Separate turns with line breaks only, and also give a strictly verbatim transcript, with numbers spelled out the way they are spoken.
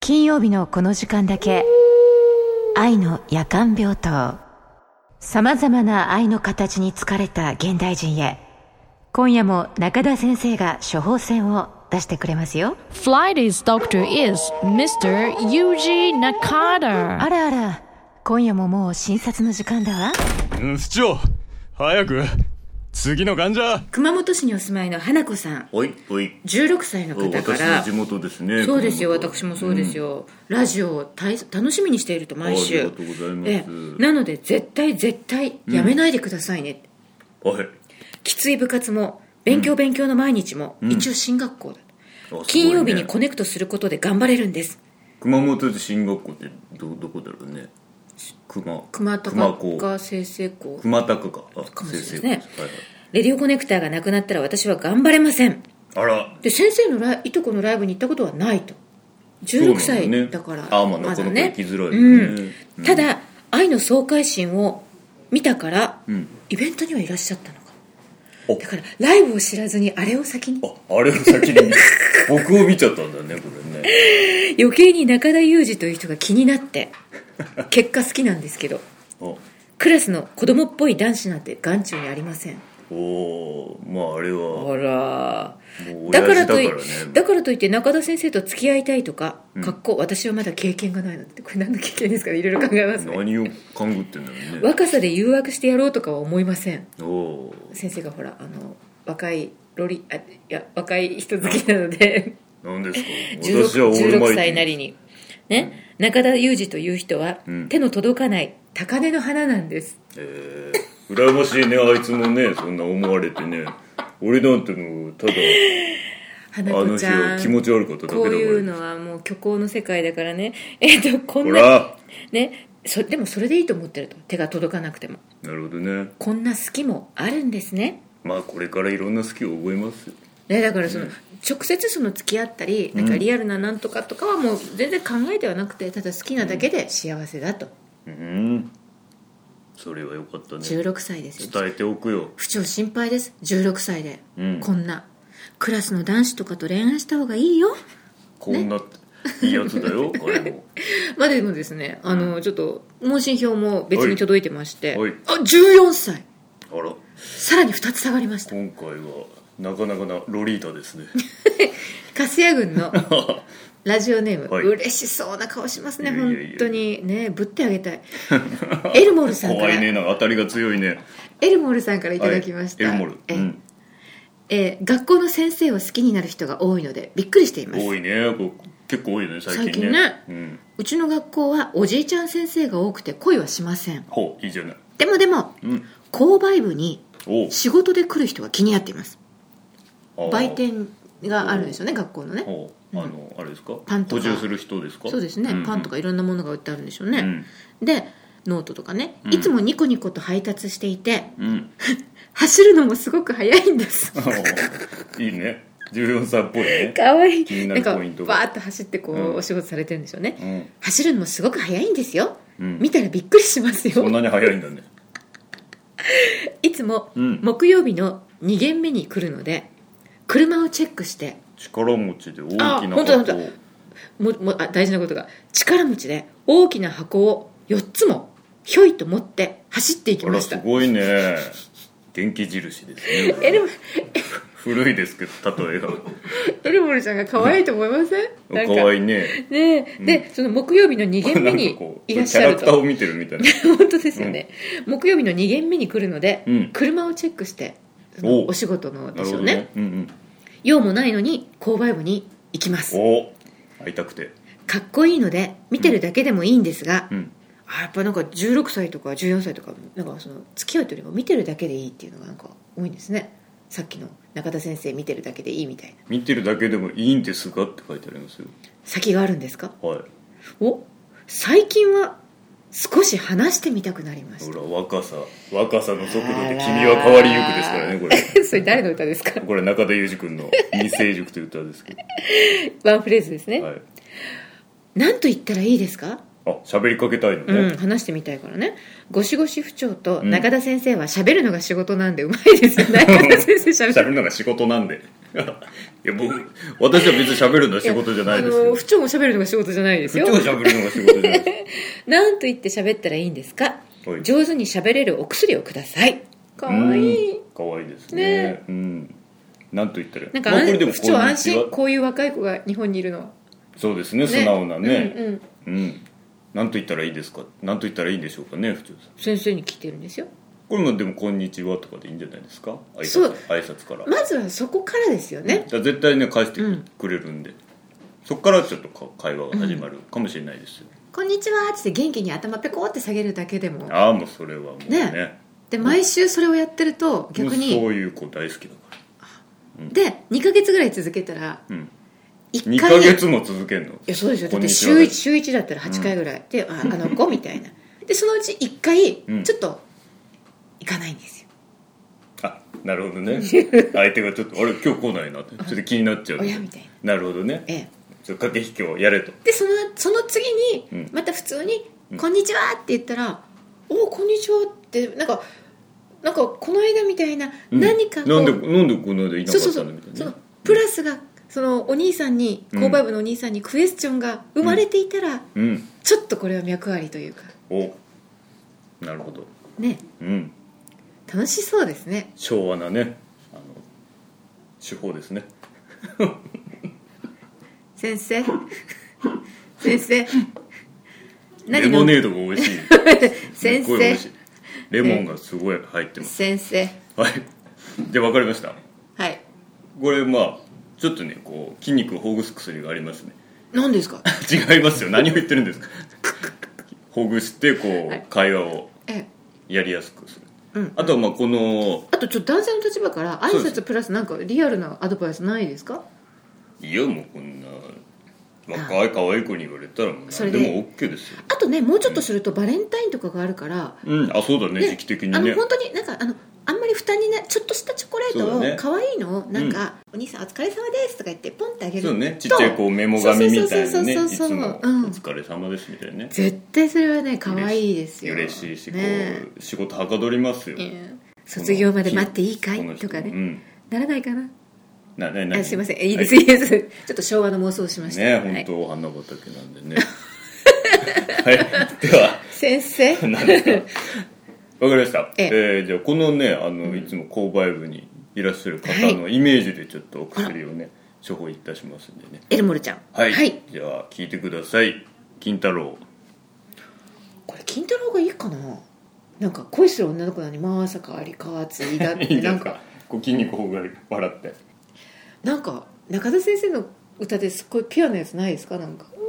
金曜日のこの時間だけ愛の夜間病棟。さまざまな愛の形に疲れた現代人へ、今夜も中田先生が処方箋を出してくれますよ。
Friday's doctor is ミスター Yuji Nakata。
あらあら、今夜ももう診察の時間だわ。
うん、市長早く次の患者。
熊本市にお住まいの花子さん、
おいおい、
じゅうろくさいの方から。
私の地元ですね。
そうですよ、私もそうですよ、うん、ラジオをたい楽しみにしていると毎週。
ありがとうございます。
えなので絶対絶対やめないでくださいね、
うん、はい。
きつい部活も勉強勉強の毎日も、うん、一応進学校だ、うん、金曜日にコネクトすることで頑張れるんです。
熊本で進学校ってど、どこだろうね。熊
熊高か清成校、
熊高か、あ、
かもしれないですね、はいはい。レディオコネクターがなくなったら私は頑張れません。
あら。
で、先生のライいとこのライブに行ったことはないと。じゅうろくさいだから、
ね、あ、まあなかなか行きづらいよね、
うんうん、ただ愛の総会心を見たから、うん、イベントにはいらっしゃったのか。だからライブを知らずにあれを先に、
あ、あれを先に僕を見ちゃったんだね、これね。
余計に中田裕二という人が気になって結果好きなんですけどクラスの子供っぽい男子なんて眼中にありません。
おー、まああれは
あら、
もう親父だからね。
だからといだからといって中田先生と付き合いたいとか、うん、かっこ私はまだ経験がないのって、これ何の経験ですかね。いろいろ考えますね。
何を勘ぐってんだろうね。
若さで誘惑してやろうとかは思いません。
お
先生がほらあの若いロリあいや若い人好きなので
何ですか。
じゅうろく, じゅうろくさいなりにね、うん、中田裕二という人は、うん、手の届かない高嶺の花なんです。
えー、羨ましいね、あいつもね、そんな思われてね。俺なんてもうただ
花子ちゃん、
あの日は気持ち悪かっただけだから。
こういうのはもう虚構の世界だからね。えっとこんなね、そでもそれでいいと思ってると、手が届かなくても。
なるほどね。
こんな好きもあるんですね。
まあこれからいろんな好きを覚えますよ、
ね、だからその、うん、直接その付き合ったりなんかリアルななんとかとかはもう全然考えてはなくて、ただ好きなだけで幸せだと。
うん、うん、それはよかったね。
じゅうろくさいですよ。
伝えておくよ。
不調心配です。じゅうろくさいで、うん、こんなクラスの男子とかと恋愛した方がいいよ。
こんな、ね、いいやつだよ彼も。
まあでもですね、あの、うん、ちょっと問診票も別に届いてまして、あ、じゅうよんさい。
あら、
さらにふたつ下がりました。
今回はなかなかなロリータですね。
粕谷郡のラジオネーム、はい、嬉しそうな顔しますね。本当にね、ぶってあげたい。エルモルさんから。
怖いね、なんか当たりが強いね。
エルモルさんからいただきました、
はい、エルモル、
え、
うん
えー、学校の先生を好きになる人が多いのでびっくりしています。
多いね、結構多いよね最近ね。
最近ね、うん、うちの学校はおじいちゃん先生が多くて恋はしません。
ほう、いいじゃない。
でもでも、うん、購買部に仕事で来る人が気になっています。売店があるんですよね、学校のね。
あの、あれですか、
パンとか
補充する人ですか。
そうですね、うんうん、パンとかいろんなものが売ってあるんでしょうね、うん、でノートとかね、うん、いつもニコニコと配達していて、うん、走るのもすごく速いんです。
いいね、じゅうよんさいっぽいね。
かわいい。
気になるポイントが
なんかバーッと走ってこう、うん、お仕事されてるんでしょうね、うん、走るのもすごく速いんですよ、うん、見たらびっくりしますよ。
そんなに速いんだね。
いつも木曜日のに限目に来るので車をチェックして、
力持ちで大きな箱を、
本当だ本当だ、ももあ大事なことが、力持ちで大きな箱をよっつもひょいと持って走っていきました。
あら、すごいね、元気印ですね。
エル
古いですけど例えが。
エルモルちゃんが可愛いと思いません？なんか
可愛いね。
ね、うん、でその木曜日のに限目にいらっしゃると、
キャラクターを見てるみたいな。
本当ですよね、うん、木曜日のに限目に来るので、うん、車をチェックして、お, お仕事のでしょう ね, ね、うんうん、用もないのに購買部に行きます。
お、会いたくて。
かっこいいので見てるだけでもいいんですが、うん、あやっぱなんかじゅうろくさいとかじゅうよんさいとか、なんかその付き合うというよりも見てるだけでいいっていうのがなんか多いんですね。さっきの中田先生見てるだけでいいみたいな。
見てるだけでもいいんですかって書いてありますよ。
先があるんですか。
はい。
お、最近は少し話してみたくなりました。
ほら、若さ若さの速度で君は変わりゆくですからね、これ。
それ誰の歌ですか。
これ中田裕二君の未成熟という歌ですけど。
ワンフレーズですね。
はい。
何と言ったらいいですか。
あ、喋りかけたいのね、
うん、話してみたいからね。ゴシゴシ不調と中田先生は喋るのが仕事なんでうまいですよね、うん、中田先生喋る
るのが仕事なんでいや僕私は別に喋るのは仕事じゃないですよ。
不調も喋るのが仕事じゃないですよ。
不調喋るのが仕事じゃないです。
なんと言って喋ったらいいんですか。上手に喋れるお薬をください。かわいい。
かわいいですね。ね、うん。なんと言ったら
なんか、まあ、これでも不調安心。こういう若い子が日本にいるのは。
そうですね。素直なね。
うんうん
うん。なんと言ったらいいですか。なんと言ったらいいんでしょうかね、不調さん。
先生に聞いてるんですよ。
これもでもこんにちはとかでいいんじゃないですか。挨拶、そう挨拶から。
まずはそこからですよね。
だから絶対ね返してくれるんで、うん、そこからちょっと会話が始まるかもしれないですよ。うん、
こんにちはって元気に頭ペコって下げるだけでも。
ああもうそれはもうね。ね
で毎週それをやってると逆に
そういう子大好きだから。
うん、でにかげつぐらい続けたら。うん
いっかいにかげつも続けるの。い
やそうですよ。だって週いち、週いちだったらはちかいぐらい、うん、で あ, あのごみたいなでそのうちいっかいちょっと行かないんですよ。
うん、あなるほどね。相手がちょっとあれ今日来ないなってちょっと気になっちゃう。
親みたいな。
なるほどね。
ええ、
ちょっと駆け引きをやれと。
でそのその次にまた普通に、うん、こんにちはって言ったら、うん、おこんにちはってなんかなんかこの間みたいな、うん、何かこう
なんでなんでこの間いなかったのみたいな。
そのプラスがそのお兄さんに購買部のお兄さんにクエスチョンが生まれていたら、うんうん、ちょっとこれは脈ありというか。
おなるほど
ね、うん、楽しそうですね。
昭和なねあの手法ですね。
先生先生
レモネードが美味しい。
先生
美味しいレモンがすごい入ってます。
先生
はいで分かりました。
はい。
これまあちょっとねこう筋肉をほぐす薬がありますね。
何ですか。
違いますよ。何を言ってるんですか。ほぐしてこう、はい、会話をやりやすくする、うん、あとはまあこの
あとちょっと男性の立場から挨拶プラスなんかリアルなアドバイスないですか。
いやもうこんな若い可愛い子に言われたらもう何でも OK ですよ。
あとねもうちょっとするとバレンタインとかがあるから、
うん、あそうだ ね, ね時期的にね。
あの本当になんかあのあんまり負担になちょっとしたチョコレートを可愛いのをなんか、うん、お兄さんお疲れ様ですとか言ってポンってあげると。
そうねちっちゃいこうメモ紙みたいなねいつもお疲れ様ですみたいなね、
絶対それはね可愛いですよ。
嬉しいし、ね、こう仕事はかどりますよ、
えー、卒業まで待っていいかいとかね、うん、ならないかな。
ななな
すいませんいいです、はい、いいですちょっと昭和の妄想しました
ね。本当、はい、花畑なんでね。はいでは
先生
何ですか。わかりました。えええー、じゃあこのねあのいつも購買部にいらっしゃる方のイメージでちょっとお薬をね、はい、処方いたしますんでね。
エルモルちゃん、
はい、はい、じゃあ聞いてください。金太郎。
これ金太郎がいいかな。なんか恋する女の子なのにまさかありかついだってなんか
こう筋肉ほぐられ笑って
なんか中田先生の歌ですごいピュアなやつないですか。なんか